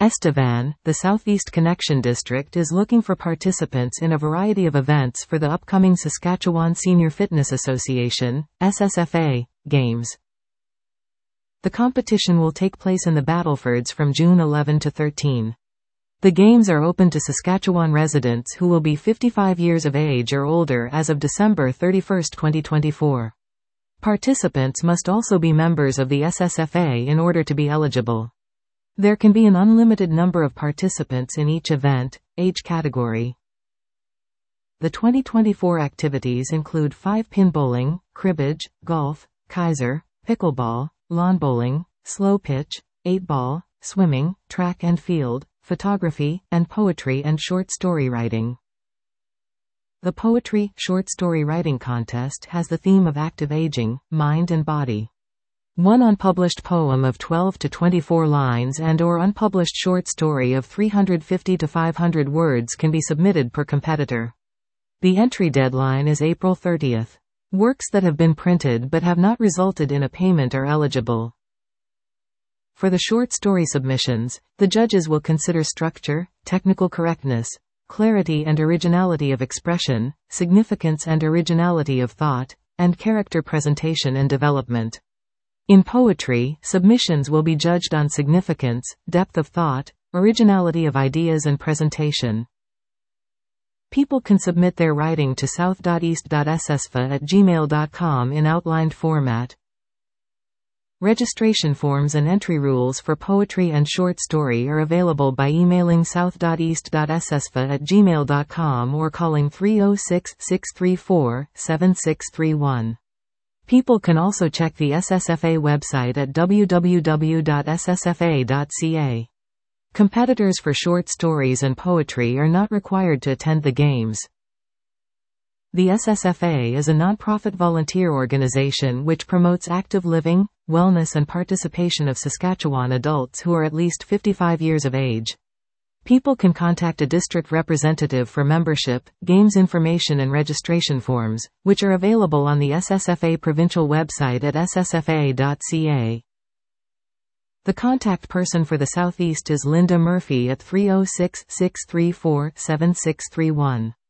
Estevan, the Southeast Connection District is looking for participants in a variety of events for the upcoming Saskatchewan Senior Fitness Association, SSFA, Games. The competition will take place in the Battlefords from June 11 to 13. The Games are open to Saskatchewan residents who will be 55 years of age or older as of December 31, 2024. Participants must also be members of the SSFA in order to be eligible. There can be an unlimited number of participants in each event, age category. The 2024 activities include 5-pin bowling, cribbage, golf, Kaiser, pickleball, lawn bowling, slow pitch, 8-ball, swimming, track and field, photography, and poetry and short story writing. The Poetry, Short Story Writing Contest has the theme of active aging, mind and body. One unpublished poem of 12 to 24 lines and/or unpublished short story of 350 to 500 words can be submitted per competitor. The entry deadline is April 30. Works that have been printed but have not resulted in a payment are eligible. For the short story submissions, the judges will consider structure, technical correctness, clarity and originality of expression, significance and originality of thought, and character presentation and development. In poetry, submissions will be judged on significance, depth of thought, originality of ideas and presentation. People can submit their writing to south.east.ssfa@gmail.com in outlined format. Registration forms and entry rules for poetry and short story are available by emailing south.east.ssfa@gmail.com or calling 306-634-7631. People can also check the SSFA website at www.ssfa.ca. Competitors for short stories and poetry are not required to attend the Games. The SSFA is a nonprofit volunteer organization which promotes active living, wellness and participation of Saskatchewan adults who are at least 55 years of age. People can contact a district representative for membership, Games information and registration forms, which are available on the SSFA provincial website at ssfa.ca. The contact person for the Southeast is Linda Murphy at 306-634-7631.